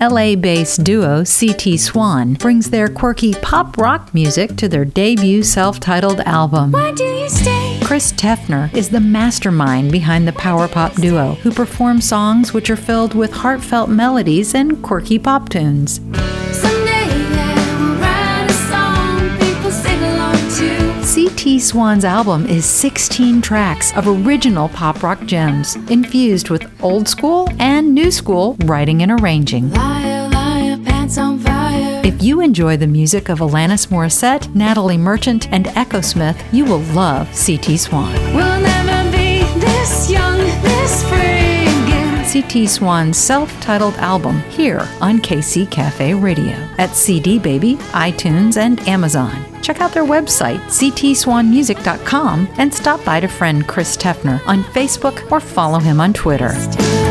LA-based duo CT Swan brings their quirky pop-rock music to their debut self-titled album. Why do you stay? Chris Tefner is the mastermind behind the power pop duo, who perform songs which are filled with heartfelt melodies and quirky pop tunes. CT Swan's album is 16 tracks of original pop-rock gems, infused with old school and new school writing and arranging. Liar, liar, pants on fire. If you enjoy the music of Alanis Morissette, Natalie Merchant, and Echo Smith, you will love CT Swan. We'll never be this young, this free again. CT Swan's self-titled album here on KC Cafe Radio at CD Baby, iTunes, and Amazon. Check out their website, ctswanmusic.com, and stop by to friend Chris Tefner on Facebook or follow him on Twitter.